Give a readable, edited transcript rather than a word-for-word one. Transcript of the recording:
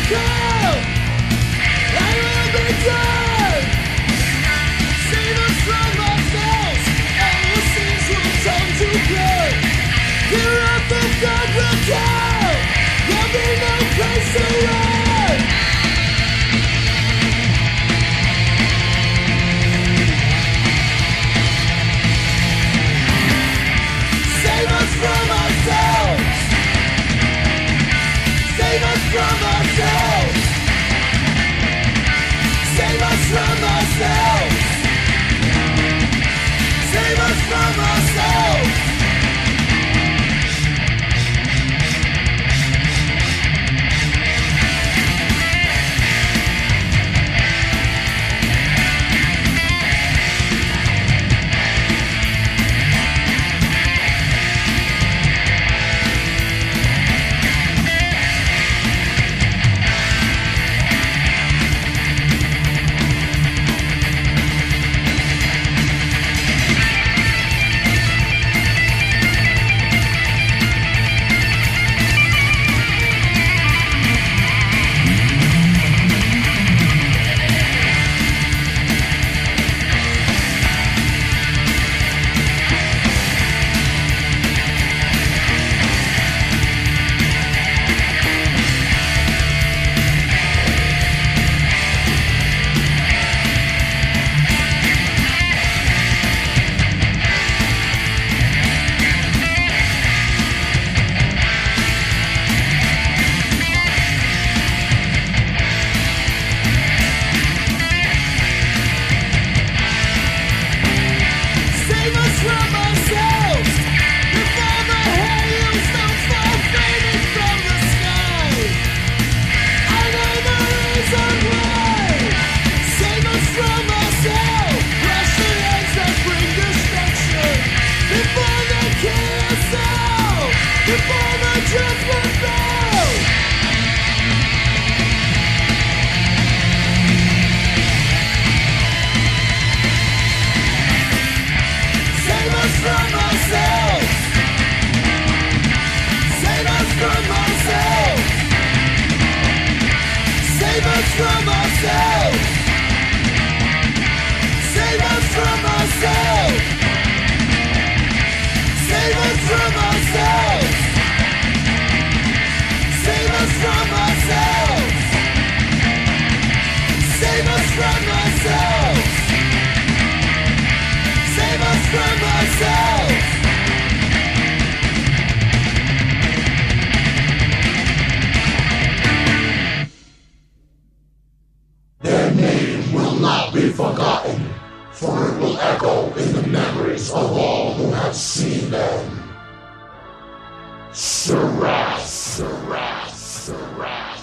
call. I will be done. Save us from ourselves. Our sins will turn to blood. The wrath of God will come. There'll be no place to run. Save us from ourselves. Save us from ourselves. Save us from ourselves. Save us from ourselves. From ourselves. Save us from ourselves. Save us from ourselves. Save us from ourselves. Save us from ourselves. Save us from ourselves. Their name will not be forgotten, for it will echo in the memories of all who have seen them. Sarath, Sarath, Sarath.